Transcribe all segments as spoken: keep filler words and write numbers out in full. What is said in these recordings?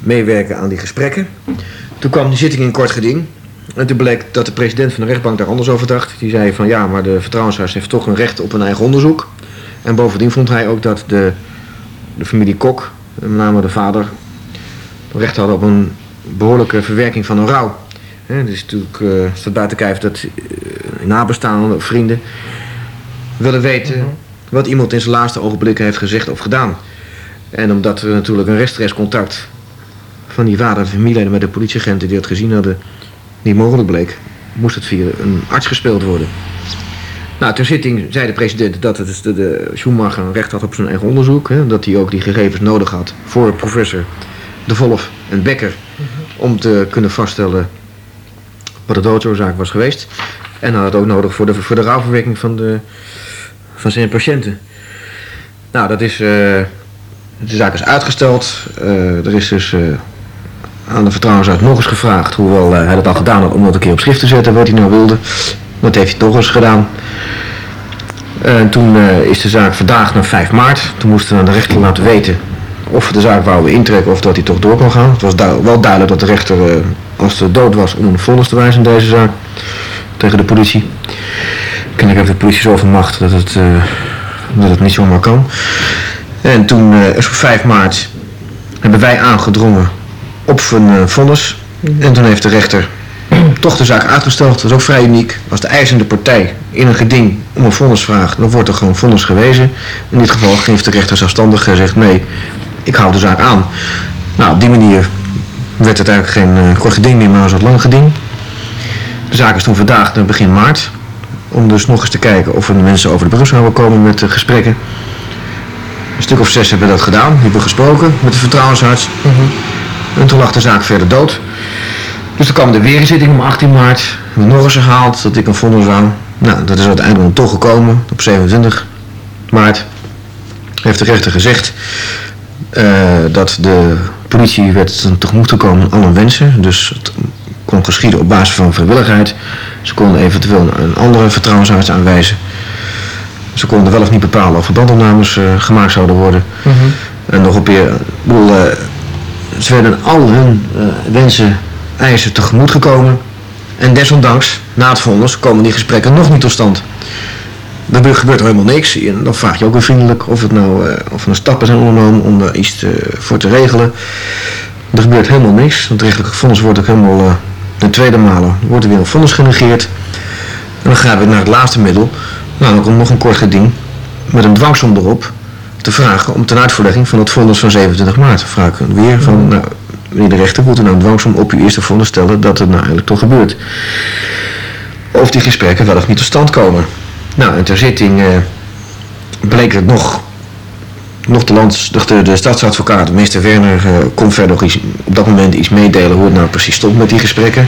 meewerken aan die gesprekken. Toen kwam de zitting in kort geding. En toen bleek dat de president van de rechtbank daar anders over dacht. Die zei van ja, maar de vertrouwensarts heeft toch een recht op een eigen onderzoek. En bovendien vond hij ook dat de, de familie Kok, met name de vader, recht hadden op een behoorlijke verwerking van een rouw. He, dus natuurlijk uh, staat buiten kijf dat uh, nabestaanden of vrienden willen weten mm-hmm. wat iemand in zijn laatste ogenblikken heeft gezegd of gedaan. En omdat er natuurlijk een rechtstreeks contact van die vader en familieleden met de politieagenten die het gezien hadden niet mogelijk bleek, moest het via een arts gespeeld worden. Nou, ter zitting zei de president dat het de, de Schumacher een recht had op zijn eigen onderzoek. Hè, dat hij ook die gegevens nodig had voor professor De Volf en Becker mm-hmm. om te kunnen vaststellen wat de doodsoorzaak was geweest. En hij had het ook nodig voor de, voor de rouwverwerking van, de, van zijn patiënten. Nou, dat is, uh, de zaak is uitgesteld. Uh, er is dus uh, aan de vertrouwensarts nog eens gevraagd, hoewel uh, hij het al gedaan had om dat een keer op schrift te zetten wat hij nou wilde. Dat heeft hij toch eens gedaan. En toen uh, is de zaak vandaag naar vijf maart. Toen moesten we aan de rechter laten weten of we de zaak wouden intrekken of dat hij toch door kon gaan. Het was du- wel duidelijk dat de rechter, uh, als het dood was, om een vonnis te wijzen in deze zaak. Tegen de politie. Kennelijk heeft de politie zoveel macht dat het, uh, dat het niet zomaar kan. En toen uh, is op vijf maart hebben wij aangedrongen op een uh, vonnis. En toen heeft de rechter toch de zaak uitgesteld. Dat is ook vrij uniek. Als de eisende partij in een geding om een vonnis vraagt, dan wordt er gewoon vonnis gewezen. In dit geval heeft de rechter zelfstandig gezegd, nee, ik hou de zaak aan. Nou, op die manier werd het eigenlijk geen uh, kort geding meer, maar een soort lang geding. De zaak is toen vandaag naar begin maart. Om dus nog eens te kijken of er mensen over de brug zouden komen met uh, gesprekken. Een stuk of zes hebben dat gedaan. Die hebben gesproken met de vertrouwensarts. Mm-hmm. En toen lag de zaak verder dood. Dus toen kwam er weer een zitting om achttien maart. Hebben we nog eens herhaald dat ik een vonnis aan. Nou, dat is uiteindelijk toch gekomen. Op zevenentwintig maart heeft de rechter gezegd uh, dat de politie werd tegemoet gekomen aan alle wensen. Dus het kon geschieden op basis van vrijwilligheid. Ze konden eventueel een andere vertrouwensarts aanwijzen. Ze konden wel of niet bepalen of er bandopnames uh, gemaakt zouden worden. Mm-hmm. En nog op weer, bedoel, uh, ze werden al hun uh, wensen, eisen tegemoet gekomen. En desondanks, na het vonnis, komen die gesprekken nog niet tot stand. Dan gebeurt er helemaal niks. En dan vraag je ook weer vriendelijk of, het nou, uh, of er stappen zijn ondernomen om er iets te, voor te regelen. Er gebeurt helemaal niks. Het rechtelijke vonnis wordt ook helemaal uh, de tweede malen wordt er weer een vonnis genegeerd. En dan gaan we naar het laatste middel. Nou, dan komt nog een kort geding met een dwangsom erop te vragen om ten uitvoerlegging van het vonnis van zevenentwintig maart. Dan vraag ik weer van, nou, meneer de rechter, moet u nou een dwangsom op uw eerste vonnis stellen dat het nou eigenlijk toch gebeurt. Of die gesprekken wel of niet tot stand komen. Nou, en ter zitting uh, bleek het nog, nog de, lands, de, de stadsadvocaat, meester Werner, uh, kon verder iets, op dat moment iets meedelen hoe het nou precies stond met die gesprekken.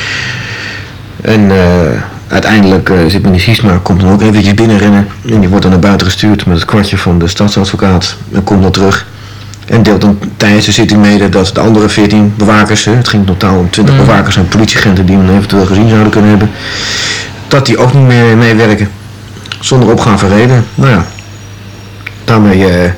En uh, uiteindelijk uh, zit meneer Siesma, komt dan ook eventjes binnenrennen en die wordt dan naar buiten gestuurd met het kwartje van de stadsadvocaat en komt dan terug. En deelt dan tijdens de zitting mede dat de andere veertien bewakers, het ging totaal om twintig mm. bewakers en politieagenten die men eventueel gezien zouden kunnen hebben, dat die ook niet meer meewerken. Zonder opgaan van reden. Nou ja, daarmee uh, uh,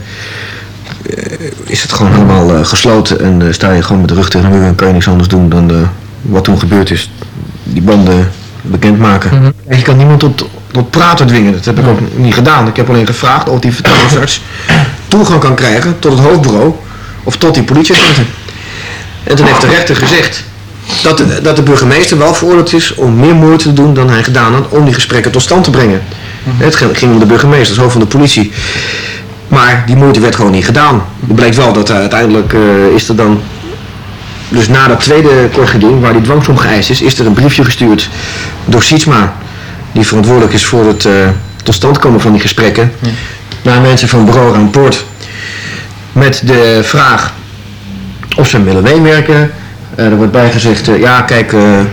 is het gewoon helemaal uh, gesloten en uh, sta je gewoon met de rug tegen de muur en kan je niks anders doen dan uh, wat toen gebeurd is, die banden bekendmaken. Mm-hmm. Je kan niemand tot, tot praten dwingen, dat heb ik ook niet gedaan. Ik heb alleen gevraagd of die vertrouwensarts toegang kan krijgen tot het hoofdbureau of tot die politieagenten. En toen heeft de rechter gezegd dat de, dat de burgemeester wel veroordeeld is om meer moeite te doen dan hij gedaan had om die gesprekken tot stand te brengen. Mm-hmm. Het ging om de burgemeester, het hoofd van de politie. Maar die moeite werd gewoon niet gedaan. Het bleek wel dat uh, uiteindelijk uh, is er dan, dus na dat tweede kort geding waar die dwangsom geëist is, is er een briefje gestuurd door Sietsma, die verantwoordelijk is voor het uh, tot stand komen van die gesprekken, mm. naar mensen van bureau Raampoort. Met de vraag of ze willen meewerken. Uh, er wordt bijgezegd, uh, ja kijk, uh, uh,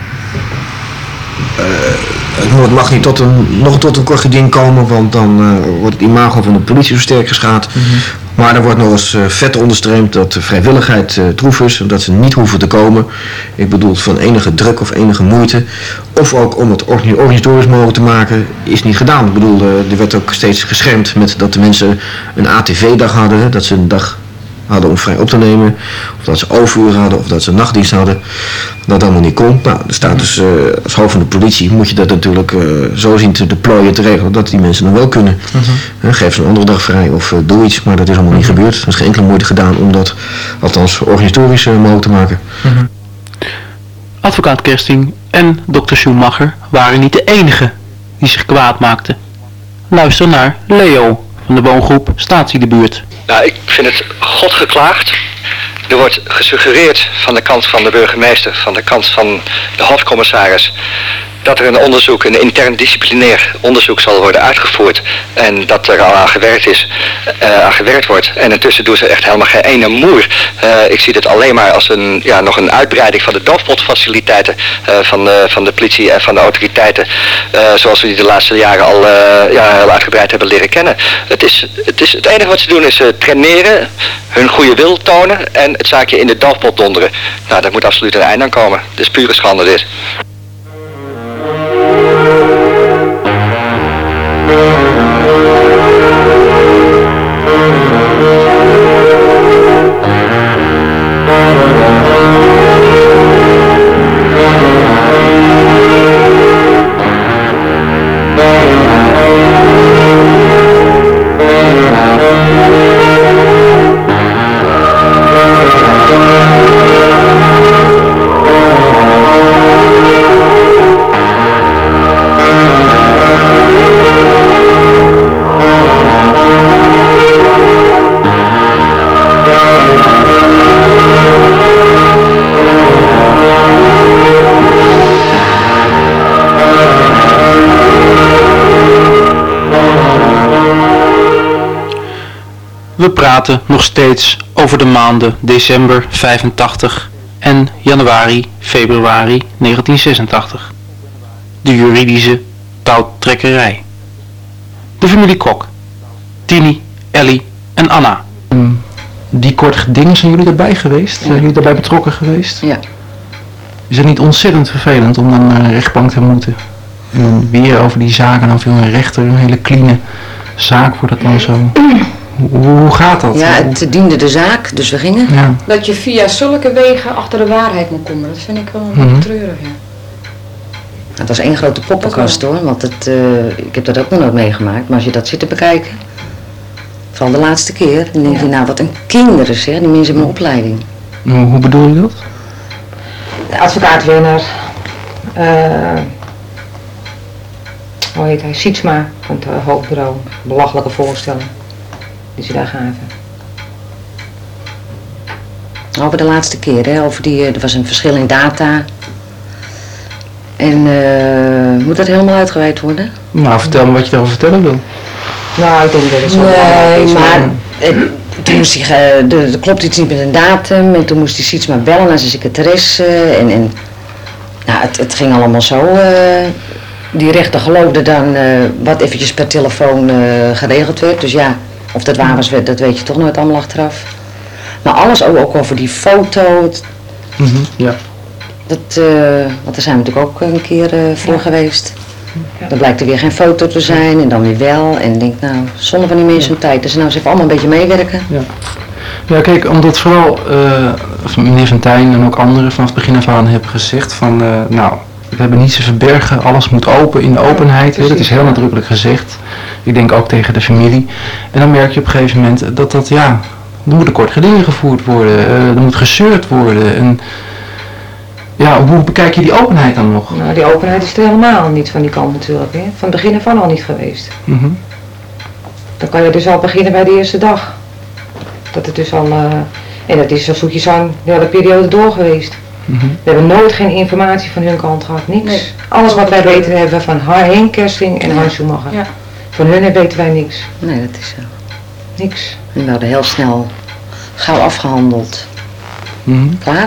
het mag niet tot een, nog tot een kort geding komen, want dan uh, wordt het imago van de politie zo sterk geschaad. Mm-hmm. Maar er wordt nog eens uh, vet onderstreept dat de vrijwilligheid uh, troef is en dat ze niet hoeven te komen. Ik bedoel van enige druk of enige moeite. Of ook om het organisatorisch mogelijk te maken, is niet gedaan. Ik bedoel, uh, er werd ook steeds geschermd met dat de mensen een A T V-dag hadden, dat ze een dag hadden om vrij op te nemen. Of dat ze overuren hadden, of dat ze nachtdienst hadden. Dat allemaal niet kon. Nou, er staat dus uh, als hoofd van de politie moet je dat natuurlijk uh, zo zien te deployen, te regelen, dat die mensen dan wel kunnen. Uh-huh. Uh, geef ze een andere dag vrij of uh, doe iets, maar dat is allemaal uh-huh. niet gebeurd. Er is geen enkele moeite gedaan om dat, althans organisatorisch, uh, mogelijk te maken. Uh-huh. Advocaat Kersting en dokter Schumacher waren niet de enigen die zich kwaad maakten. Luister naar Leo van de woongroep Statie de Buurt. Nou, ik vind het God geklaagd. Er wordt gesuggereerd van de kant van de burgemeester, van de kant van de hoofdcommissaris, dat er een onderzoek, een intern disciplinair onderzoek zal worden uitgevoerd en dat er al aan gewerkt is, uh, aan gewerkt wordt. En intussen doen ze echt helemaal geen ene moer. Uh, ik zie dit alleen maar als een, ja, nog een uitbreiding van de doofpotfaciliteiten uh, van, de, van de politie en van de autoriteiten, uh, zoals we die de laatste jaren al uh, ja, heel uitgebreid hebben leren kennen. Het, is, het, is, het enige wat ze doen is uh, traineren, hun goede wil tonen en het zaakje in de doofpot donderen. Nou, daar moet absoluut een einde aan komen. Het is pure schande dit. We praten nog steeds over de maanden december vijfentachtig en januari, februari negentien zesentachtig. De juridische touwtrekkerij. De familie Kok. Tini, Ellie en Anna. Um, die korte gedingen, zijn jullie daarbij geweest? Ja. Zijn jullie daarbij betrokken geweest? Ja. Is het niet ontzettend vervelend om dan naar een rechtbank te moeten? En dan weer over die zaken, dan veel een rechter, een hele clean zaak wordt dat dan zo. Hoe, hoe gaat dat? Ja, het diende de zaak, dus we gingen. Ja. Dat je via zulke wegen achter de waarheid moet komen, dat vind ik wel een mm-hmm. treurig. Ja. Het was één grote poppenkast hoor, want het, uh, ik heb dat ook nog nooit meegemaakt, maar als je dat zit te bekijken, vooral de laatste keer, dan denk je, ja. nou wat een kinderen zeg, die mensen hebben een opleiding. Hoe, hoe bedoel je dat? De advocaat Werner, uh, hoe heet hij, Sietsma van het uh, hoofdbureau, belachelijke voorstellen die ze daar gaven. Over de laatste keer, hè, over die, er was een verschil in data. En uh, moet dat helemaal uitgeweid worden? Nou, vertel me wat je daarover vertellen wil. Nou, ik denk dat het zo nee, is. Maar uh, toen moest hij, uh, er klopt iets niet met een datum en toen moest hij iets maar bellen naar zijn secretaresse. En, en nou, het, het ging allemaal zo. Uh, die rechter geloofde dan uh, wat eventjes per telefoon uh, geregeld werd. Dus ja, of dat waar was, dat weet je toch nooit allemaal achteraf. Maar alles ook, ook over die foto. Het, mm-hmm, ja. Dat, uh, want daar zijn we natuurlijk ook een keer uh, voor ja. geweest. Ja. Dan blijkt er weer geen foto te zijn en dan weer wel. En ik denk, nou, zonder van die mensen hun tijd. Dus nou, ze even allemaal een beetje meewerken. Ja, ja kijk, omdat vooral uh, meneer Van Tijn en ook anderen vanaf het begin af aan hebben gezegd van, uh, nou, we hebben niets te verbergen, alles moet open in de openheid. Ja, dat is heel nadrukkelijk gezegd. Ik denk ook tegen de familie. En dan merk je op een gegeven moment dat dat, ja, er moeten kort gedingen gevoerd worden, uh, er moet gezeurd worden. En, ja, hoe bekijk je die openheid dan nog? Nou, die openheid is er helemaal niet van die kant natuurlijk. Hè. Van het begin af aan al niet geweest. Mm-hmm. Dan kan je dus al beginnen bij de eerste dag. Dat het dus al, uh, en dat is zo zoetjes aan de hele periode door geweest. Mm-hmm. We hebben nooit geen informatie van hun kant gehad, niks. Nee. Alles wat wij weten hebben we van Henk Kersting en ja. Hans Schumacher. Ja. Van hun weten wij niks. Nee, dat is zo. Niks. En we hadden heel snel gauw afgehandeld. Mm-hmm. Klaar?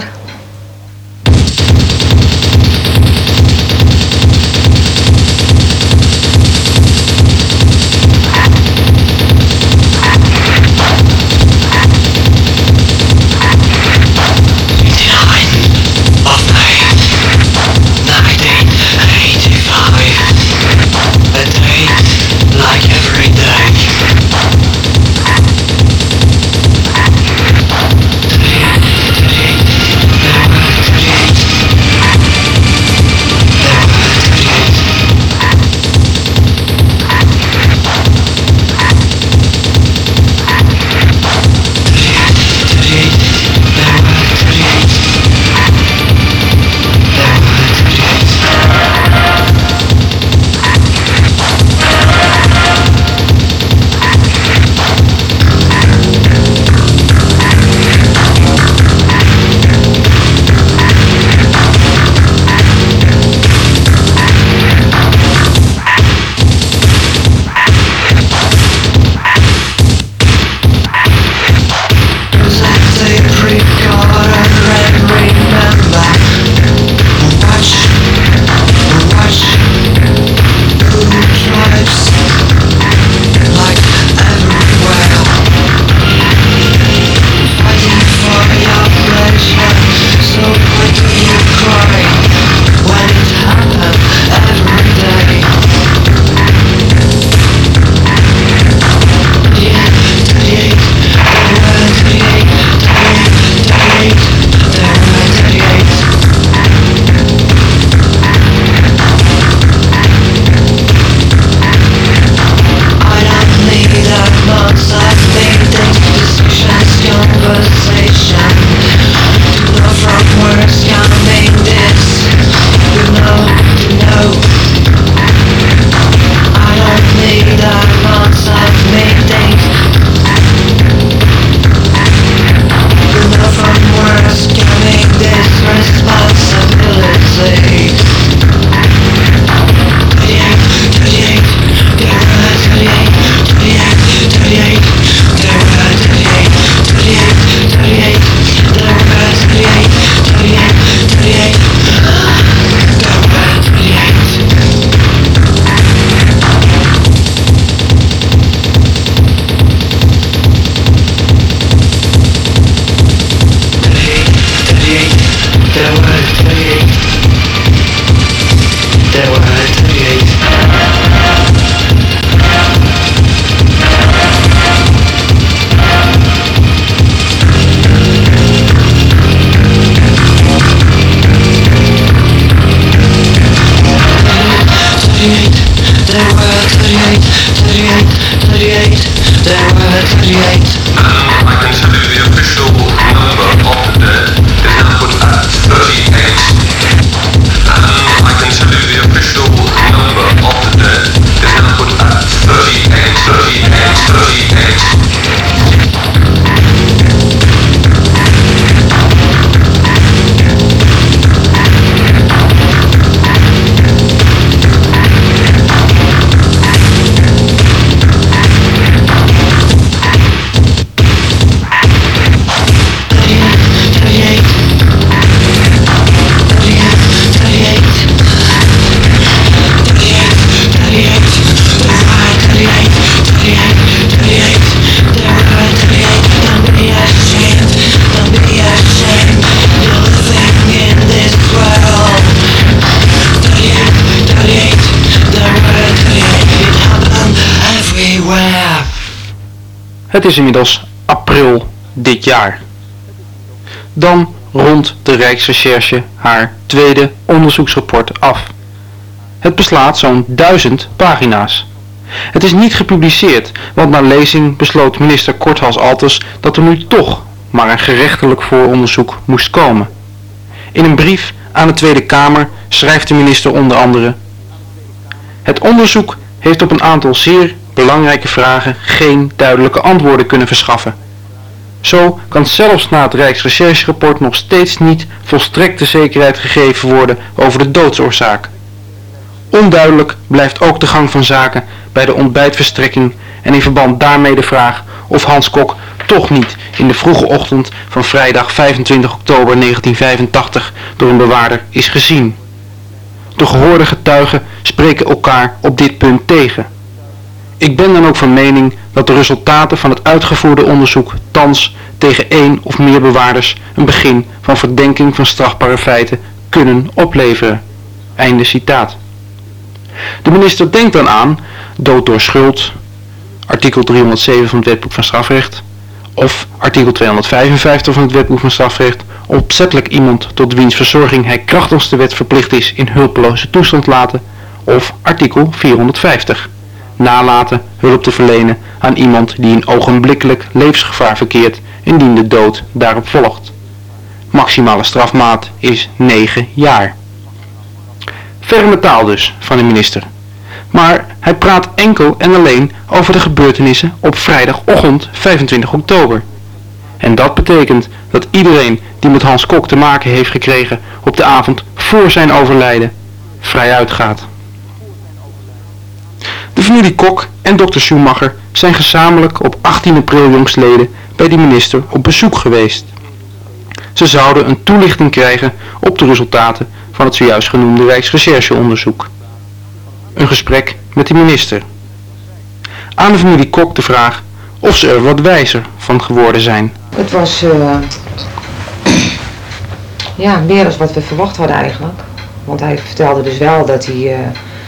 Het is inmiddels april dit jaar. Dan rondt de Rijksrecherche haar tweede onderzoeksrapport af. Het beslaat zo'n duizend pagina's. Het is niet gepubliceerd, want na lezing besloot minister Korthals Altes dat er nu toch maar een gerechtelijk vooronderzoek moest komen. In een brief aan de Tweede Kamer schrijft de minister onder andere: het onderzoek heeft op een aantal zeer belangrijke vragen geen duidelijke antwoorden kunnen verschaffen. Zo kan zelfs na het Rijksrechercherapport nog steeds niet volstrekte zekerheid gegeven worden over de doodsoorzaak. Onduidelijk blijft ook de gang van zaken bij de ontbijtverstrekking en in verband daarmee de vraag of Hans Kok toch niet in de vroege ochtend van vrijdag vijfentwintig oktober negentien vijfentachtig door een bewaarder is gezien. De gehoorde getuigen spreken elkaar op dit punt tegen. Ik ben dan ook van mening dat de resultaten van het uitgevoerde onderzoek thans tegen één of meer bewaarders een begin van verdenking van strafbare feiten kunnen opleveren. Einde citaat. De minister denkt dan aan dood door schuld, artikel driehonderdzeven van het Wetboek van Strafrecht, of artikel tweehonderdvijfenvijftig van het Wetboek van Strafrecht, opzettelijk iemand tot wiens verzorging hij krachtens de wet verplicht is in hulpeloze toestand laten, of artikel vierhonderdvijftig, nalaten hulp te verlenen aan iemand die in ogenblikkelijk levensgevaar verkeert indien de dood daarop volgt. Maximale strafmaat is negen jaar. Ferme taal dus van de minister. Maar hij praat enkel en alleen over de gebeurtenissen op vrijdagochtend vijfentwintig oktober. En dat betekent dat iedereen die met Hans Kok te maken heeft gekregen op de avond voor zijn overlijden vrij uitgaat. De familie Kok en dokter Schumacher zijn gezamenlijk op achttien april jongstleden bij de minister op bezoek geweest. Ze zouden een toelichting krijgen op de resultaten van het zojuist genoemde Rijksrechercheonderzoek. Een gesprek met de minister. Aan de familie Kok de vraag of ze er wat wijzer van geworden zijn. Het was uh, ja, meer dan wat we verwacht hadden eigenlijk. Want hij vertelde dus wel dat hij uh,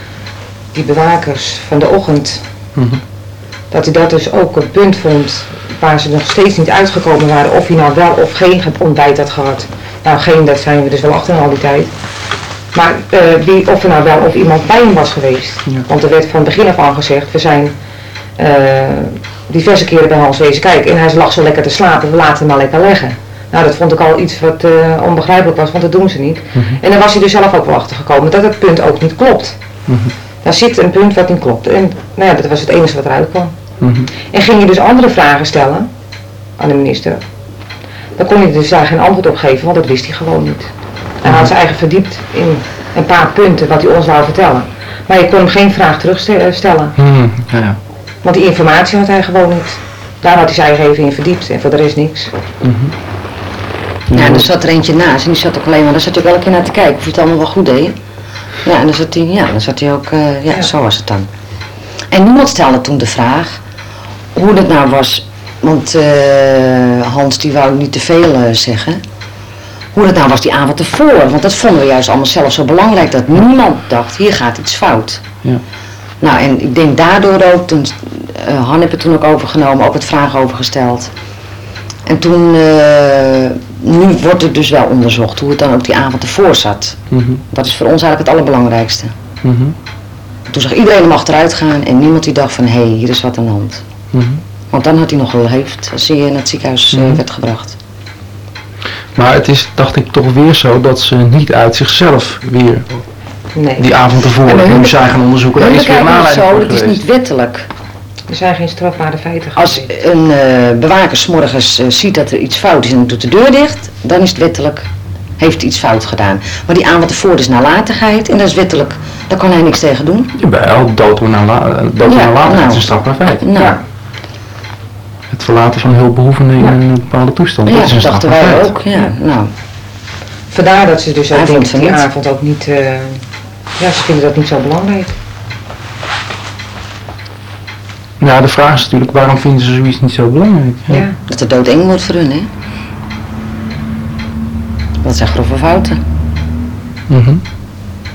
die bewakers van de ochtend, mm-hmm. dat hij dat dus ook een punt vond waar ze nog steeds niet uitgekomen waren of hij nou wel of geen ontbijt had gehad. Nou, geen, dat zijn we dus wel achter al die tijd. Maar uh, wie, of er nou wel of iemand bij hem was geweest. Ja. Want er werd van begin af aan gezegd, we zijn uh, diverse keren bij Hans wezen kijken en hij lag zo lekker te slapen, we laten hem maar lekker leggen. Nou, dat vond ik al iets wat uh, onbegrijpelijk was, want dat doen ze niet. Mm-hmm. En dan was hij dus zelf ook wel achtergekomen dat het punt ook niet klopt. Mm-hmm. Daar zit een punt wat niet klopt. En nou ja, dat was het enige wat eruit kwam. Mm-hmm. En ging je dus andere vragen stellen aan de minister, dan kon hij dus daar geen antwoord op geven, want dat wist hij gewoon niet. Hij had zijn eigen verdiept in een paar punten wat hij ons wou vertellen. Maar je kon hem geen vraag terugstellen. Mm, ja, ja. Want die informatie had hij gewoon niet. Daar had hij zijn eigen even in verdiept en voor de rest niks. Mm-hmm. Ja, en er zat er eentje naast en die zat ook alleen maar, daar zat hij ook wel een keer naar te kijken of hij het allemaal wel goed deed. Ja, en dan zat hij, ja, dan zat hij ook, uh, ja, ja, zo was het dan. En niemand stelde toen de vraag hoe dat nou was, want uh, Hans die wou niet te veel uh, zeggen. Hoe dat nou was die avond ervoor, want dat vonden we juist allemaal zelf zo belangrijk, dat niemand dacht, hier gaat iets fout. Ja. Nou, en ik denk daardoor ook, toen, uh, Han heeft het toen ook overgenomen, ook het vragen over gesteld. En toen, uh, nu wordt het dus wel onderzocht hoe het dan ook die avond ervoor zat. Mm-hmm. Dat is voor ons eigenlijk het allerbelangrijkste. Mm-hmm. Toen zag iedereen hem achteruit gaan en niemand die dacht van, hé, hey, hier is wat aan de hand. Mm-hmm. Want dan had hij nog geleefd als hij in het ziekenhuis uh, mm-hmm. werd gebracht. Maar het is, dacht ik, toch weer zo dat ze niet uit zichzelf weer nee. die avond ervoor nu zijn gaan onderzoeken. Dat is weer een aanleiding zo, het is niet wettelijk. Er zijn geen strafbare feiten Als een uh, bewaker 's morgens uh, ziet dat er iets fout is en doet de deur dicht, dan is het wettelijk, heeft iets fout gedaan. Maar die avond ervoor is nalatigheid en dat is wettelijk, daar kan hij niks tegen doen. Jawel, dood door nalatigheid ja, nou, is een strafbaar feit. Nou. Ja. Het verlaten van hulpbehoevenden in ja. een bepaalde toestand. Ja, dat is een dat dachten wij ook. Ja, nou. Vandaar dat ze dus ook denkt die avond ook niet, uh, ja, ze vinden dat niet zo belangrijk. Ja, de vraag is natuurlijk, waarom vinden ze zoiets niet zo belangrijk? Ja. Ja. Dat de dood eng wordt voor hun, hè? Dat zijn grove fouten. Mm-hmm.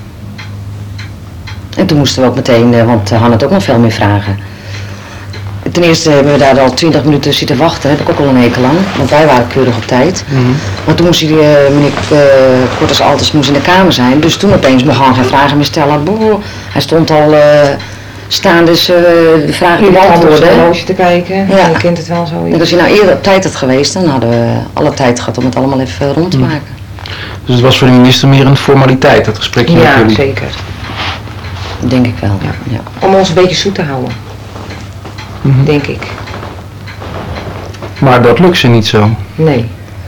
En toen moesten we ook meteen, want Han had ook nog veel meer vragen. ten eerste hebben we daar al twintig minuten zitten wachten, heb ik ook al een hekel aan, want wij waren keurig op tijd. Mm-hmm. Maar toen moest hij, uh, meneer uh, Kort als Alters moest in de kamer zijn, dus toen opeens mocht hij geen vragen meer stellen. Boe, hij stond al uh, staan, dus uh, de vragen te beantwoorden. Om horloge te kijken, ja. je kent het wel zo. En als hij nou eerder op tijd had geweest, dan hadden we alle tijd gehad om het allemaal even rond te maken. Dus het was voor de minister meer een formaliteit, dat gesprekje met Ja, jullie? zeker. Denk ik wel, ja. ja. Om ons een beetje zoet te houden, Mm-hmm. denk ik. Maar dat lukt ze niet zo. Nee.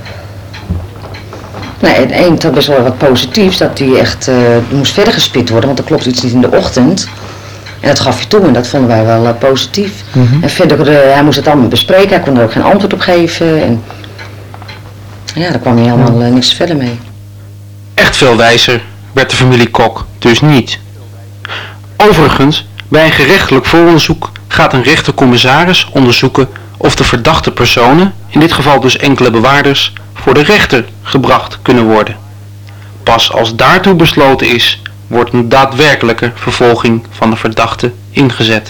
Nee, het een had best wel wat positiefs, dat hij echt uh, moest verder gespit worden, want er klopt iets niet in de ochtend. En dat gaf je toe en dat vonden wij wel uh, positief. Mm-hmm. En verder, uh, hij moest het allemaal bespreken, hij kon er ook geen antwoord op geven. En ja, daar kwam hij helemaal uh, niks verder mee. Echt veel wijzer werd de familie Kok dus niet. Overigens, bij een gerechtelijk vooronderzoek gaat een rechtercommissaris onderzoeken of de verdachte personen, in dit geval dus enkele bewaarders, voor de rechter gebracht kunnen worden. Pas als daartoe besloten is, wordt een daadwerkelijke vervolging van de verdachte ingezet.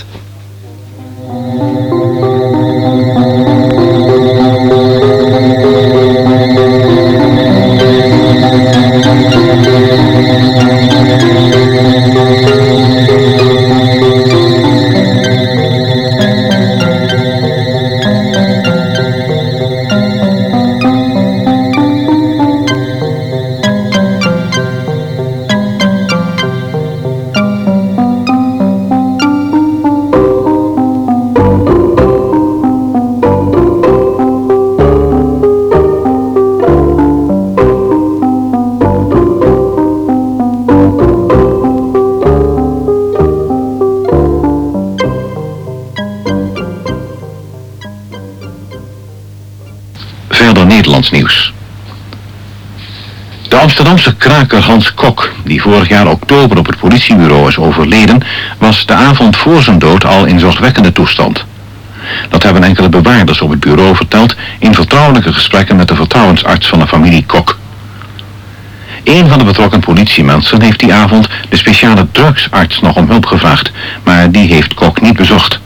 Verder Nederlands nieuws. De Amsterdamse kraker Hans Kok, die vorig jaar oktober op het politiebureau is overleden, was de avond voor zijn dood al in zorgwekkende toestand. Dat hebben enkele bewaarders op het bureau verteld in vertrouwelijke gesprekken met de vertrouwensarts van de familie Kok. Een van de betrokken politiemensen heeft die avond de speciale drugsarts nog om hulp gevraagd, maar die heeft Kok niet bezocht.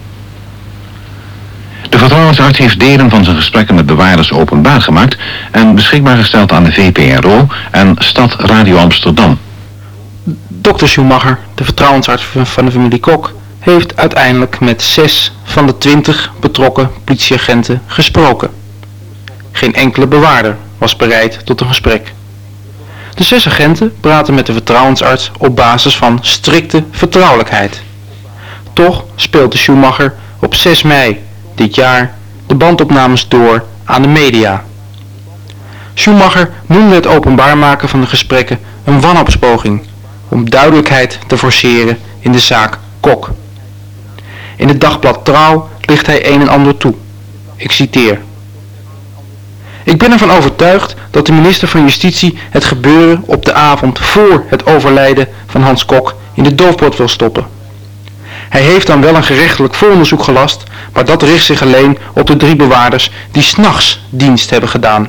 De vertrouwensarts heeft delen van zijn gesprekken met bewaarders openbaar gemaakt en beschikbaar gesteld aan de V P R O en Stad Radio Amsterdam. dokter Schumacher, de vertrouwensarts van de familie Kok, heeft uiteindelijk met zes van de twintig betrokken politieagenten gesproken. Geen enkele bewaarder was bereid tot een gesprek. De zes agenten praten met de vertrouwensarts op basis van strikte vertrouwelijkheid. Toch speelt de Schumacher op zes mei dit jaar de bandopnames door aan de media. Schumacher noemde het openbaar maken van de gesprekken een wanhoopspoging om duidelijkheid te forceren in de zaak Kok. In het dagblad Trouw ligt hij een en ander toe. Ik citeer. Ik ben ervan overtuigd dat de minister van Justitie het gebeuren op de avond voor het overlijden van Hans Kok in de doofpot wil stoppen. Hij heeft dan wel een gerechtelijk vooronderzoek gelast, maar dat richt zich alleen op de drie bewaarders die 's nachts dienst hebben gedaan.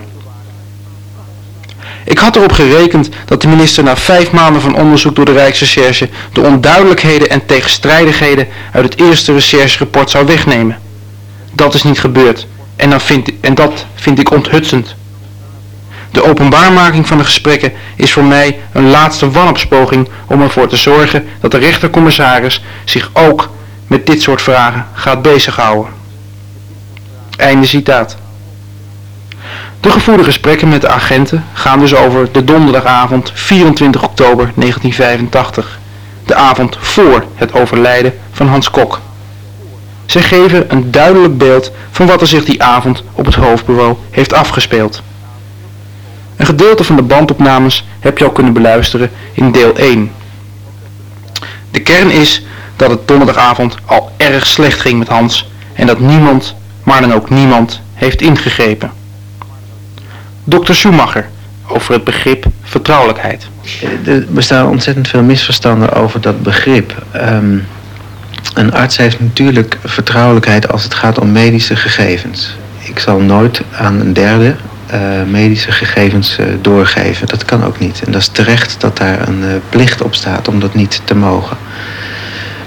Ik had erop gerekend dat de minister na vijf maanden van onderzoek door de Rijksrecherche de onduidelijkheden en tegenstrijdigheden uit het eerste rechercherapport zou wegnemen. Dat is niet gebeurd en, dan vind, en dat vind ik onthutsend. De openbaarmaking van de gesprekken is voor mij een laatste wanhoopspoging om ervoor te zorgen dat de rechtercommissaris zich ook met dit soort vragen gaat bezighouden. Einde citaat. De gevoerde gesprekken met de agenten gaan dus over de donderdagavond vierentwintig oktober negentien vijfentachtig, de avond voor het overlijden van Hans Kok. Zij geven een duidelijk beeld van wat er zich die avond op het hoofdbureau heeft afgespeeld. Een gedeelte van de bandopnames heb je al kunnen beluisteren in deel één. De kern is dat het donderdagavond al erg slecht ging met Hans en dat niemand, maar dan ook niemand, heeft ingegrepen. dokter Schumacher over het begrip vertrouwelijkheid. Er bestaan ontzettend veel misverstanden over dat begrip. Um, een arts heeft natuurlijk vertrouwelijkheid als het gaat om medische gegevens. Ik zal nooit aan een derde uh, medische gegevens uh, doorgeven. Dat kan ook niet. En dat is terecht dat daar een uh, plicht op staat om dat niet te mogen.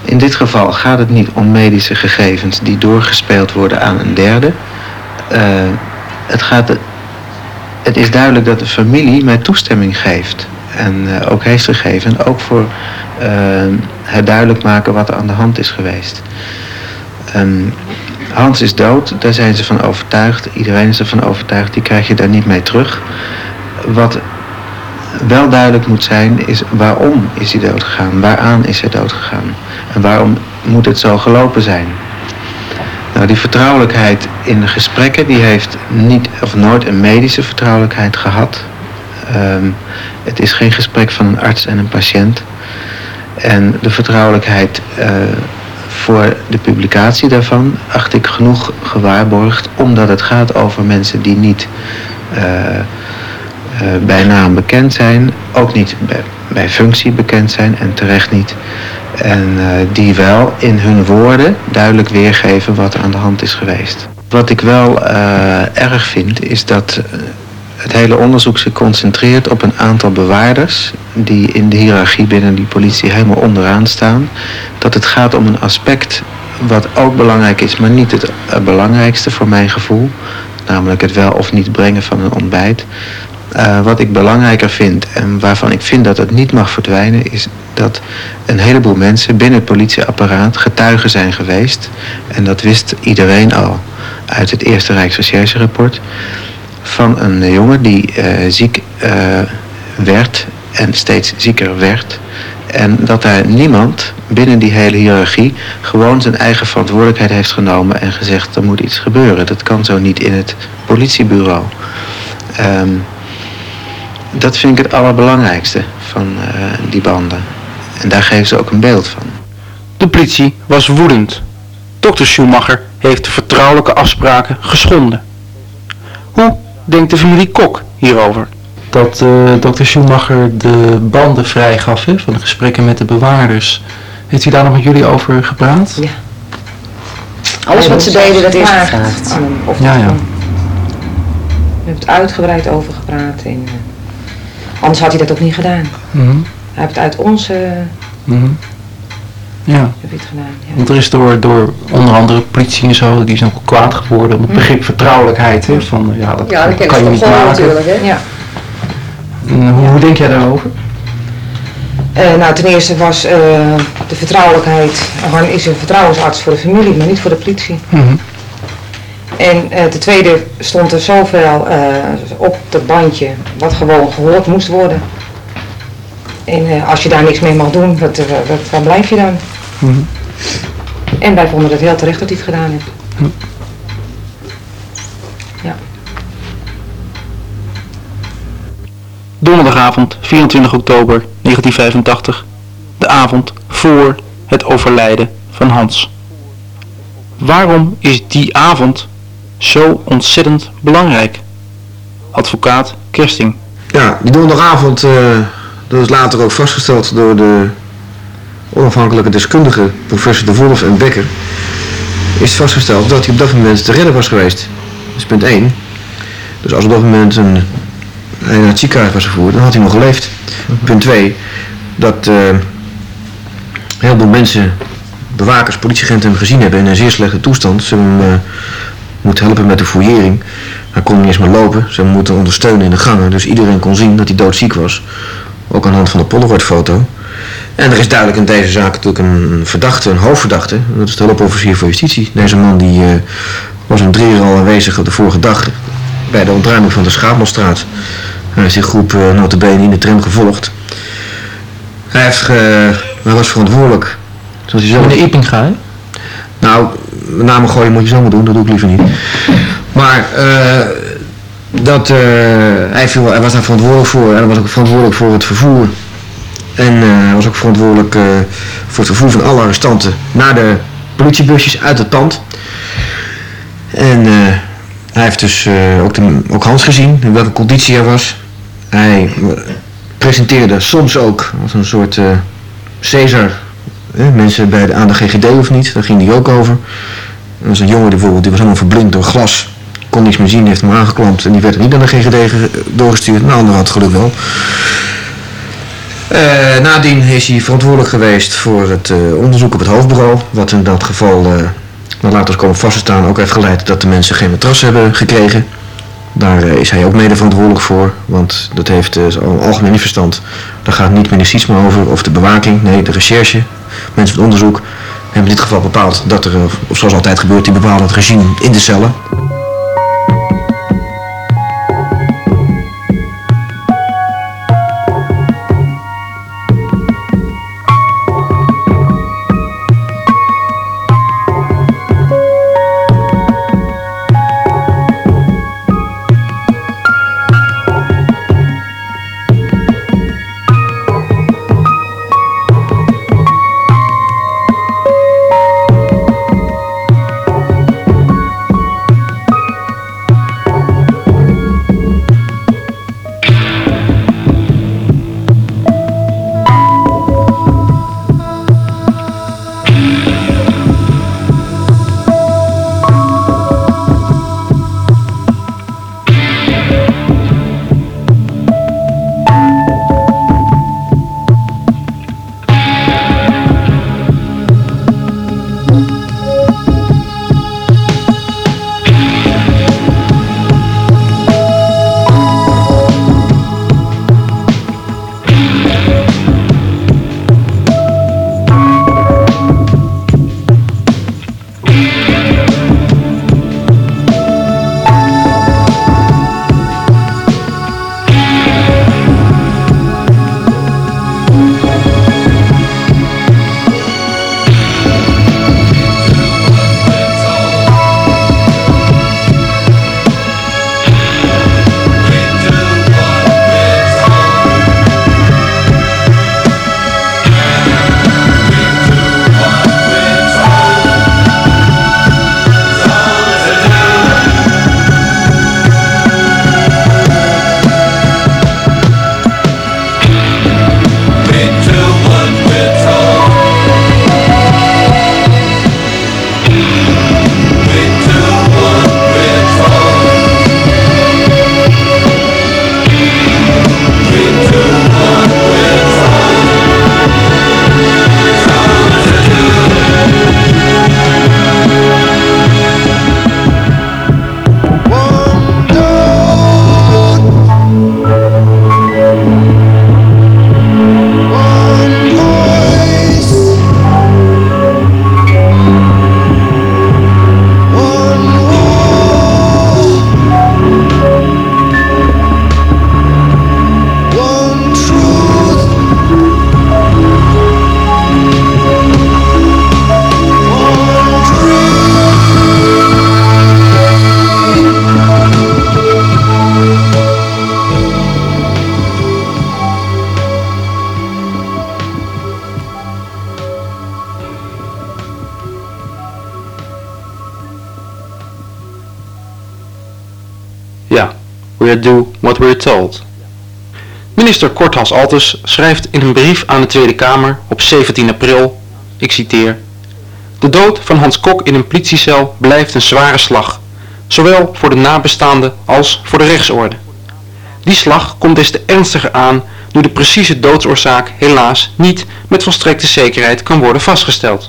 In dit geval gaat het niet om medische gegevens die doorgespeeld worden aan een derde. Uh, het, gaat, het is duidelijk dat de familie mij toestemming geeft. En uh, ook heeft gegeven, ook voor uh, het duidelijk maken wat er aan de hand is geweest. Um, Hans is dood, daar zijn ze van overtuigd. Iedereen is ervan overtuigd, die krijg je daar niet mee terug. Wat wel duidelijk moet zijn, is waarom is hij dood gegaan? Waaraan is hij dood gegaan? En waarom moet het zo gelopen zijn? Nou, die vertrouwelijkheid in de gesprekken, die heeft niet of nooit een medische vertrouwelijkheid gehad. Um, het is geen gesprek van een arts en een patiënt. En de vertrouwelijkheid uh, voor de publicatie daarvan acht ik genoeg gewaarborgd, omdat het gaat over mensen die niet uh, uh, bij naam bekend zijn, ook niet bij, bij functie bekend zijn en terecht niet. En uh, die wel in hun woorden duidelijk weergeven wat er aan de hand is geweest. Wat ik wel uh, erg vind is dat uh, het hele onderzoek zich concentreert op een aantal bewaarders die in de hiërarchie binnen die politie helemaal onderaan staan. Dat het gaat om een aspect wat ook belangrijk is, maar niet het uh, belangrijkste voor mijn gevoel. Namelijk het wel of niet brengen van een ontbijt. Uh, wat ik belangrijker vind en waarvan ik vind dat het niet mag verdwijnen, is dat een heleboel mensen binnen het politieapparaat getuigen zijn geweest. En dat wist iedereen al uit het eerste Rijksrecherche-rapport. Van een jongen die uh, ziek uh, werd en steeds zieker werd. En dat daar niemand binnen die hele hiërarchie gewoon zijn eigen verantwoordelijkheid heeft genomen en gezegd er moet iets gebeuren. Dat kan zo niet in het politiebureau. Um, dat vind ik het allerbelangrijkste van uh, die banden. En daar geven ze ook een beeld van. De politie was woedend. dokter Schumacher heeft de vertrouwelijke afspraken geschonden. Hoe denkt de familie Kok hierover? Dat uh, dokter Schumacher de banden vrijgaf hè, van de gesprekken met de bewaarders. Heeft u daar nog met jullie over gepraat? Ja. Alles wat ze deden, dat is gevraagd. Aan hem, of Ja, ja. We hebben het uitgebreid over gepraat. En, uh, anders had hij dat ook niet gedaan. Mm-hmm. Hij heeft het uit ons uh, Mm-hmm. Ja. heb je het gedaan. Ja. Want er is door, door onder andere politie en zo, die zijn ook kwaad geworden om het begrip vertrouwelijkheid. Hè, van, uh, ja, dat, Ja, dat kan je niet maken. natuurlijk. Hè? Ja. En, hoe, hoe denk jij daarover? Uh, nou, ten eerste was uh, de vertrouwelijkheid. Han is een vertrouwensarts voor de familie, maar niet voor de politie. Mm-hmm. En uh, ten tweede stond er zoveel uh, op dat bandje wat gewoon gehoord moest worden. En uh, als je daar niks mee mag doen, wat, uh, wat, waar blijf je dan? Mm-hmm. En wij vonden het heel terecht dat hij het gedaan heeft. Mm. Ja. Donderdagavond vierentwintig oktober negentien vijfentachtig, de avond voor het overlijden van Hans. Waarom is die avond zo ontzettend belangrijk? Advocaat Kersting. Ja, die donderdagavond, uh, dat is later ook vastgesteld door de onafhankelijke deskundigen professor De Wolf en Becker, is vastgesteld dat hij op dat moment te redden was geweest. Dat is punt één. Dus als op dat moment een, hij naar het ziekenhuis was gevoerd, dan had hij nog geleefd. Mm-hmm. Punt twee, dat uh, heel veel mensen, bewakers, politieagenten hem gezien hebben in een zeer slechte toestand. Ze hebben hem uh, moeten helpen met de fouillering. Hij kon niet eens meer lopen. Ze hebben moeten ondersteunen in de gangen. Dus iedereen kon zien dat hij doodziek was. Ook aan de hand van de Polaroid-foto. En er is duidelijk in deze zaak natuurlijk een verdachte, een hoofdverdachte. Dat is de hulpofficier voor justitie. Deze man die uh, was om drie uur al aanwezig op de vorige dag bij de ontruiming van de Schaapmelstraat. Hij heeft die groep uh, nota bene in de tram gevolgd. Hij, heeft, uh, hij was verantwoordelijk. Zoals hij zelf... Meneer Ipinga, hè? Nou, met name gooien moet je zomaar doen, dat doe ik liever niet. Maar uh, dat, uh, hij, viel, hij was daar verantwoordelijk voor. En hij was ook verantwoordelijk voor het vervoer. En uh, hij was ook verantwoordelijk uh, voor het vervoer van alle arrestanten naar de politiebusjes uit het pand. En uh, hij heeft dus uh, ook, de, ook Hans gezien, in welke conditie hij was. Hij presenteerde soms ook als een soort uh, Caesar. Eh, mensen bij de, aan de G G D of niet, daar ging die ook over. Er was een jongen die bijvoorbeeld, die was helemaal verblind door glas. Kon niks meer zien, heeft hem aangeklampt en die werd niet naar de G G D ge- doorgestuurd. Een ander had geluk wel. Uh, nadien is hij verantwoordelijk geweest voor het uh, onderzoek op het hoofdbureau. Wat in dat geval, uh, nou, later komen vast te staan, ook heeft geleid dat de mensen geen matras hebben gekregen. Daar uh, is hij ook mede verantwoordelijk voor. Want dat heeft uh, zo'n algemeen niet verstand. Daar gaat niet minister Sietsma over of de bewaking. Nee, de recherche. Mensen van het onderzoek hebben in dit geval bepaald dat er, of zoals altijd gebeurt, die bepalen het regime in de cellen. We do what we're told. Minister Korthals Altes schrijft in een brief aan de Tweede Kamer op zeventien april, ik citeer: de dood van Hans Kok in een politiecel blijft een zware slag, zowel voor de nabestaanden als voor de rechtsorde. Die slag komt des te ernstiger aan nu de precieze doodsoorzaak helaas niet met volstrekte zekerheid kan worden vastgesteld.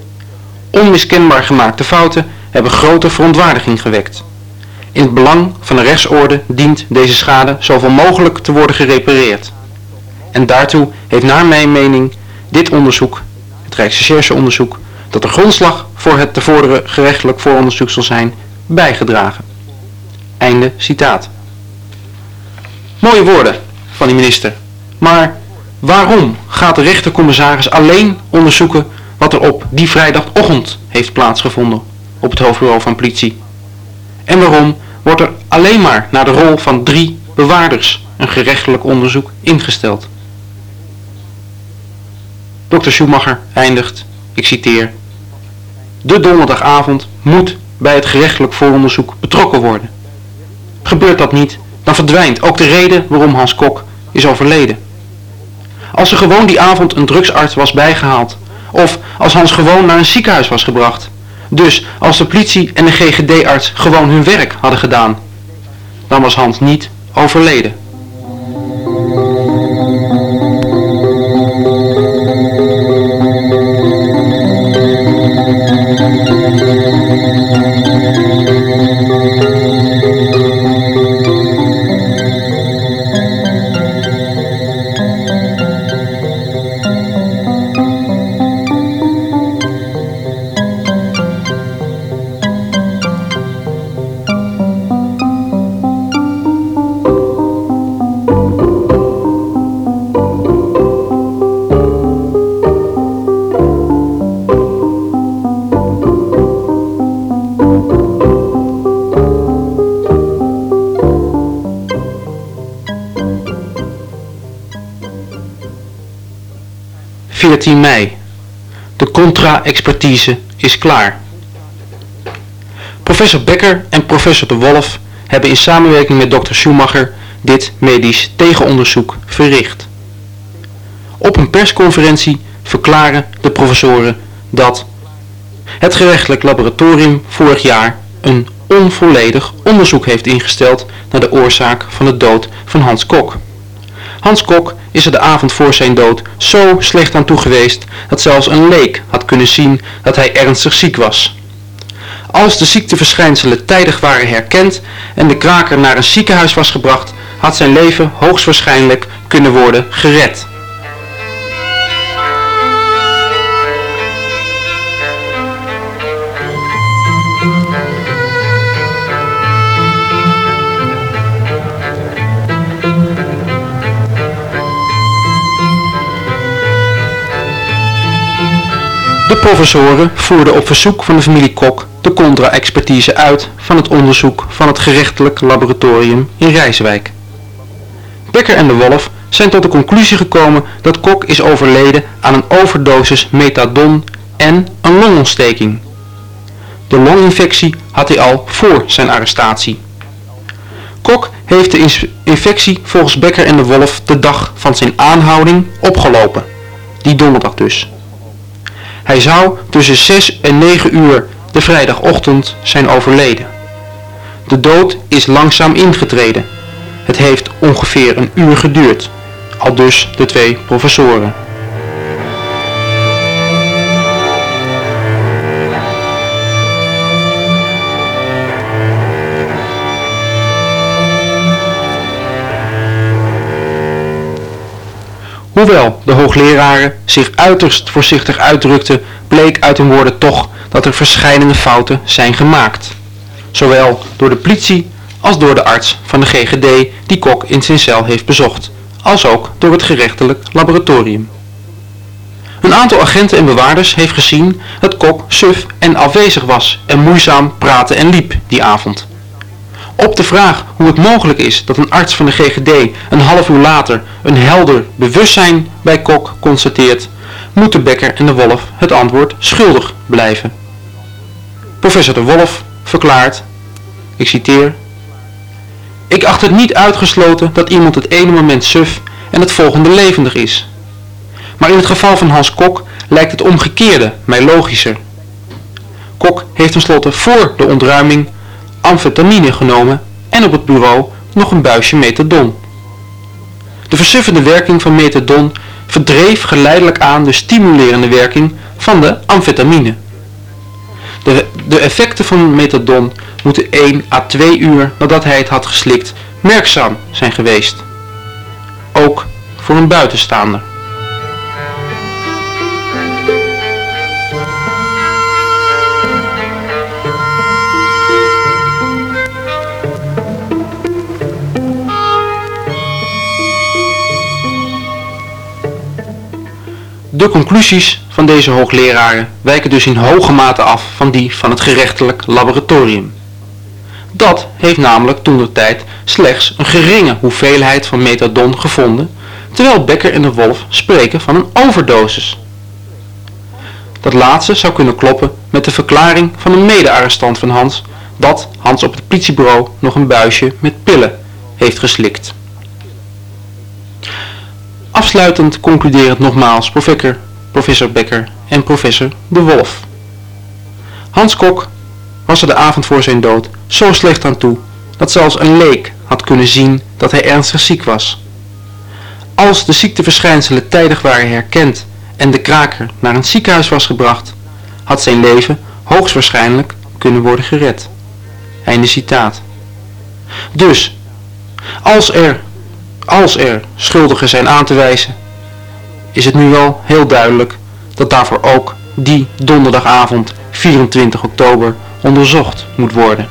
Onmiskenbaar gemaakte fouten hebben grote verontwaardiging gewekt. In het belang van de rechtsorde dient deze schade zoveel mogelijk te worden gerepareerd. En daartoe heeft naar mijn mening dit onderzoek, het Rijksrechercheonderzoek, dat de grondslag voor het te vorderen gerechtelijk vooronderzoek zal zijn, bijgedragen. Einde citaat. Mooie woorden van die minister, maar waarom gaat de rechtercommissaris alleen onderzoeken wat er op die vrijdagochtend heeft plaatsgevonden op het hoofdbureau van politie? En waarom wordt er alleen maar naar de rol van drie bewaarders een gerechtelijk onderzoek ingesteld? dokter Schumacher eindigt, ik citeer: de donderdagavond moet bij het gerechtelijk vooronderzoek betrokken worden. Gebeurt dat niet, dan verdwijnt ook de reden waarom Hans Kok is overleden. Als er gewoon die avond een drugsarts was bijgehaald, of als Hans gewoon naar een ziekenhuis was gebracht, dus als de politie en de G G D-arts gewoon hun werk hadden gedaan, dan was Hans niet overleden. veertien mei. De contra-expertise is klaar. Professor Becker en professor De Wolf hebben in samenwerking met dokter Schumacher dit medisch tegenonderzoek verricht. Op een persconferentie verklaren de professoren dat het gerechtelijk laboratorium vorig jaar een onvolledig onderzoek heeft ingesteld naar de oorzaak van de dood van Hans Kok. Hans Kok is er de avond voor zijn dood zo slecht aan toe geweest dat zelfs een leek had kunnen zien dat hij ernstig ziek was. Als de ziekteverschijnselen tijdig waren herkend en de kraker naar een ziekenhuis was gebracht, had zijn leven hoogstwaarschijnlijk kunnen worden gered. De professoren voerden op verzoek van de familie Kok de contra-expertise uit van het onderzoek van het gerechtelijk laboratorium in Rijswijk. Becker en De Wolf zijn tot de conclusie gekomen dat Kok is overleden aan een overdosis methadon en een longontsteking. De longinfectie had hij al voor zijn arrestatie. Kok heeft de infectie volgens Becker en De Wolf de dag van zijn aanhouding opgelopen, die donderdag dus. Hij zou tussen zes en negen uur de vrijdagochtend zijn overleden. De dood is langzaam ingetreden. Het heeft ongeveer een uur geduurd, aldus de twee professoren. Hoewel de hoogleraren zich uiterst voorzichtig uitdrukten, bleek uit hun woorden toch dat er verscheidene fouten zijn gemaakt. Zowel door de politie als door de arts van de G G D die Kok in zijn cel heeft bezocht, als ook door het gerechtelijk laboratorium. Een aantal agenten en bewaarders heeft gezien dat Kok suf en afwezig was en moeizaam praatte en liep die avond. Op de vraag hoe het mogelijk is dat een arts van de G G D een half uur later een helder bewustzijn bij Kok constateert, moeten Becker en De Wolf het antwoord schuldig blijven. Professor De Wolf verklaart, ik citeer, ik acht het niet uitgesloten dat iemand het ene moment suf en het volgende levendig is. Maar in het geval van Hans Kok lijkt het omgekeerde mij logischer. Kok heeft tenslotte voor de ontruiming amfetamine genomen en op het bureau nog een buisje methadon. De versuffende werking van methadon verdreef geleidelijk aan de stimulerende werking van de amfetamine. De, de effecten van methadon moeten één à twee uur nadat hij het had geslikt merkzaam zijn geweest. Ook voor een buitenstaander. De conclusies van deze hoogleraren wijken dus in hoge mate af van die van het gerechtelijk laboratorium. Dat heeft namelijk toentertijd slechts een geringe hoeveelheid van methadon gevonden, terwijl Becker en De Wolf spreken van een overdosis. Dat laatste zou kunnen kloppen met de verklaring van een mede-arrestant van Hans, dat Hans op het politiebureau nog een buisje met pillen heeft geslikt. Afsluitend concluderend nogmaals professor, professor Becker en professor De Wolf. Hans Kok was er de avond voor zijn dood zo slecht aan toe dat zelfs een leek had kunnen zien dat hij ernstig ziek was. Als de ziekteverschijnselen tijdig waren herkend en de kraker naar een ziekenhuis was gebracht, had zijn leven hoogstwaarschijnlijk kunnen worden gered. Einde citaat. Dus, als er Als er schuldigen zijn aan te wijzen, is het nu wel heel duidelijk dat daarvoor ook die donderdagavond vierentwintig oktober onderzocht moet worden.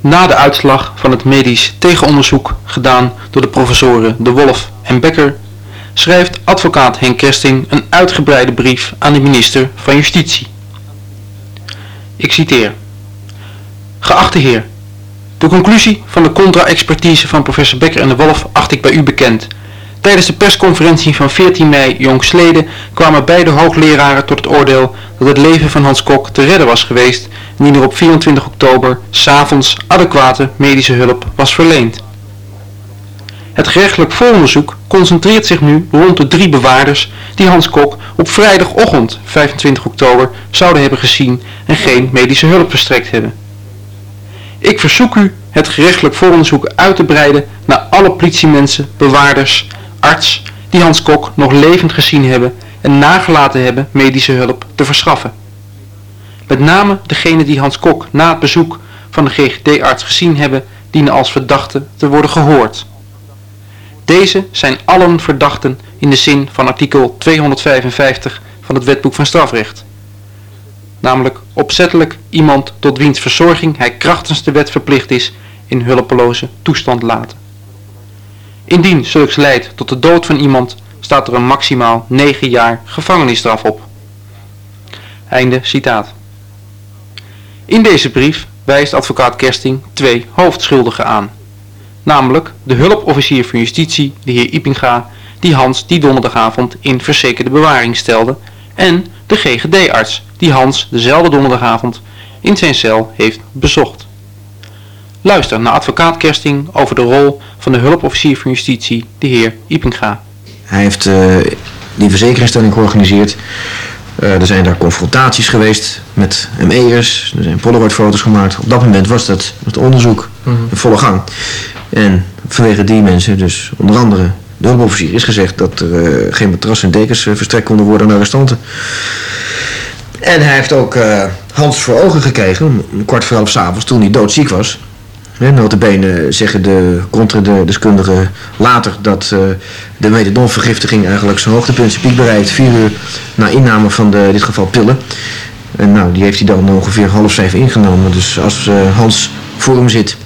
Na de uitslag van het medisch tegenonderzoek gedaan door de professoren De Wolf en Becker, schrijft advocaat Henk Kersting een uitgebreide brief aan de minister van Justitie. Ik citeer. Geachte heer, de conclusie van de contra-expertise van professor Becker en De Wolf acht ik bij u bekend. Tijdens de persconferentie van veertien mei jongstleden kwamen beide hoogleraren tot het oordeel dat het leven van Hans Kok te redden was geweest indien er op vierentwintig oktober 's avonds adequate medische hulp was verleend. Het gerechtelijk vooronderzoek concentreert zich nu rond de drie bewaarders die Hans Kok op vrijdagochtend vijfentwintig oktober zouden hebben gezien en geen medische hulp verstrekt hebben. Ik verzoek u het gerechtelijk vooronderzoek uit te breiden naar alle politiemensen, bewaarders, arts die Hans Kok nog levend gezien hebben en nagelaten hebben medische hulp te verschaffen. Met name degenen die Hans Kok na het bezoek van de G G D-arts gezien hebben, dienen als verdachten te worden gehoord. Deze zijn allen verdachten in de zin van artikel tweehonderdvijfenvijftig van het Wetboek van Strafrecht. Namelijk opzettelijk iemand tot wiens verzorging hij krachtens de wet verplicht is in hulpeloze toestand laten. Indien zulks leidt tot de dood van iemand, staat er een maximaal negen jaar gevangenisstraf op. Einde citaat. In deze brief wijst advocaat Kersting twee hoofdschuldigen aan. Namelijk de hulpofficier van justitie, de heer Ipinga, die Hans die donderdagavond in verzekerde bewaring stelde, en de G G D-arts, die Hans dezelfde donderdagavond in zijn cel heeft bezocht. Luister naar advocaat Kersting over de rol van de hulpofficier van justitie, de heer Ipinga. Hij heeft uh, die verzekeringstelling georganiseerd. Uh, er zijn daar confrontaties geweest met M E'ers, er zijn Polaroid-foto's gemaakt. Op dat moment was dat het onderzoek mm-hmm. in volle gang. En vanwege die mensen, dus onder andere de hulpofficier, is gezegd dat er uh, geen matrassen en dekens uh, verstrekt konden worden aan arrestanten. En hij heeft ook uh, Hans voor ogen gekregen, een kwart voor elf 's avonds, toen hij doodziek was. Notabene zeggen de contra-deskundigen later dat uh, de methadonvergiftiging eigenlijk zijn hoogtepunt, zijn piek bereikt, vier uur na inname van de, in dit geval pillen. En nou, die heeft hij dan ongeveer half zeven ingenomen. Dus als uh, Hans voor hem zit,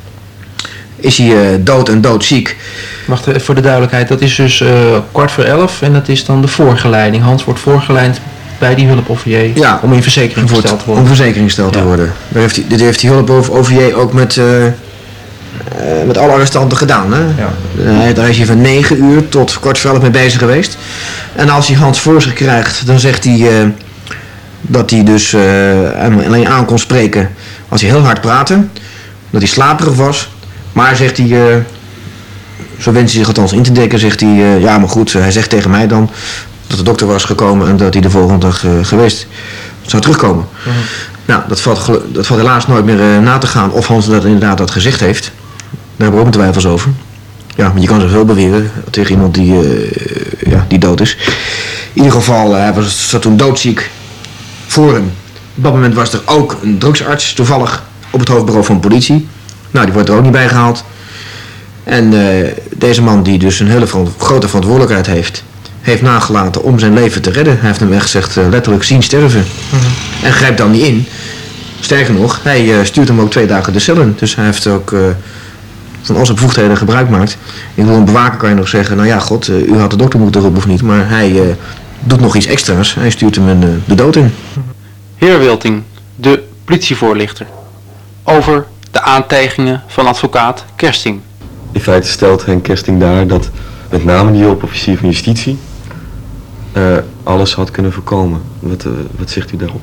is hij uh, dood en doodziek. Wacht even voor de duidelijkheid, dat is dus uh, kwart voor elf en dat is dan de voorgeleiding. Hans wordt voorgeleid bij die hulpofficier, ja, om in verzekering gesteld te worden. Om verzekering gesteld ja. te worden. Daar heeft hij, dit heeft die hulpofficier ook met, uh, uh, met alle arrestanten gedaan. Hè? Ja. Uh, daar is hij van negen uur tot kwart voor elf mee bezig geweest. En als hij Hans voor zich krijgt, dan zegt hij uh, dat hij dus uh, alleen aan kon spreken als hij heel hard praatte. Dat hij slaperig was. Maar zegt hij, uh, zo wenst hij zich althans in te dekken, zegt hij, uh, ja maar goed, hij zegt tegen mij dan dat de dokter was gekomen en dat hij de volgende dag uh, geweest zou terugkomen. Mm-hmm. Nou, dat valt, dat valt helaas nooit meer uh, na te gaan of Hans dat inderdaad dat gezegd heeft. Daar hebben we ook een twijfels over. Ja, want je kan zoveel beweren tegen iemand die, uh, ja, die dood is. In ieder geval, uh, hij was zat toen doodziek voor hem. Op dat moment was er ook een drugsarts toevallig op het hoofdbureau van de politie. Nou, die wordt er ook niet bij gehaald. En uh, deze man die dus een hele verant- grote verantwoordelijkheid heeft, heeft nagelaten om zijn leven te redden. Hij heeft hem echt gezegd uh, letterlijk zien sterven. Mm-hmm. En grijpt dan niet in. Sterker nog, hij uh, stuurt hem ook twee dagen de cel in. Dus hij heeft ook uh, van al zijn bevoegdheden gebruik gemaakt. Ik wil een bewaker kan je nog zeggen, nou ja god, uh, u had de dokter moeten roepen of niet. Maar hij uh, doet nog iets extra's. Hij stuurt hem een, uh, de dood in. Heer Wilting, de politievoorlichter. Over de aantijgingen van advocaat Kersting. In feite stelt Henk Kersting daar dat met name die hulpofficier van justitie uh, alles had kunnen voorkomen. Wat, uh, wat zegt u daarop?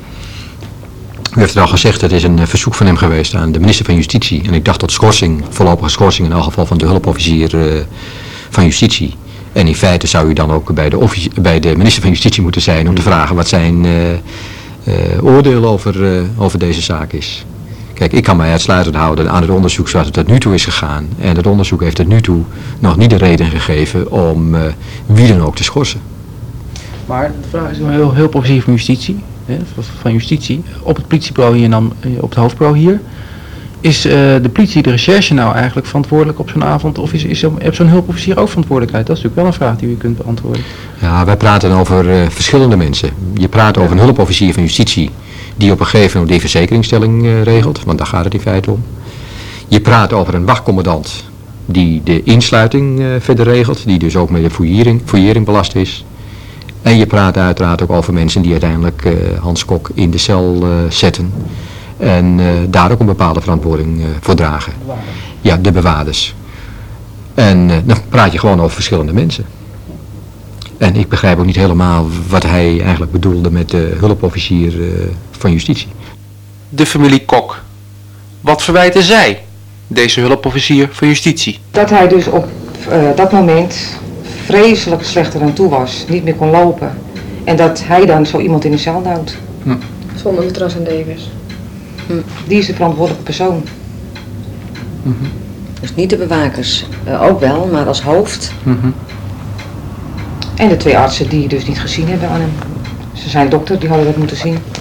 U heeft het al gezegd, het is een verzoek van hem geweest aan de minister van Justitie. En ik dacht tot schorsing, voorlopige schorsing in elk geval van de hulpofficier uh, van Justitie. En in feite zou u dan ook bij de, offici- bij de minister van Justitie moeten zijn om te vragen wat zijn uh, uh, oordeel over, uh, over deze zaak is. Kijk, ik kan mij uitsluitend houden aan het onderzoek zoals het tot nu toe is gegaan. En het onderzoek heeft tot nu toe nog niet de reden gegeven om uh, wie dan ook te schorsen. Maar de vraag is heel hulpofficier van justitie, hè, van justitie, op het politiebureau hier en dan op het hoofdbureau hier. Is uh, de politie, de recherche nou eigenlijk verantwoordelijk op zo'n avond of is, is zo, heeft zo'n hulpofficier ook verantwoordelijkheid? Dat is natuurlijk wel een vraag die u kunt beantwoorden. Ja, wij praten over uh, verschillende mensen. Je praat over een hulpofficier van justitie die op een gegeven moment die verzekeringsstelling uh, regelt, want daar gaat het in feite om. Je praat over een wachtcommandant die de insluiting uh, verder regelt, die dus ook met de fouillering, fouillering belast is. En je praat uiteraard ook over mensen die uiteindelijk uh, Hans Kok in de cel uh, zetten en uh, daar ook een bepaalde verantwoording uh, voor dragen. Ja, de bewaarders. En uh, dan praat je gewoon over verschillende mensen. En ik begrijp ook niet helemaal wat hij eigenlijk bedoelde met de hulpofficier uh, van justitie. De familie Kok. Wat verwijten zij, deze hulpofficier van justitie? Dat hij dus op uh, dat moment vreselijk slechter aan toe was, niet meer kon lopen. En dat hij dan zo iemand in de cel houdt. Hm. Zonder matrasendevers. Hm. Die is de verantwoordelijke persoon. Mm-hmm. Dus niet de bewakers, uh, ook wel, maar als hoofd. Mm-hmm. En de twee artsen die dus niet gezien hebben aan hem. Ze zijn dokter, die hadden dat moeten zien.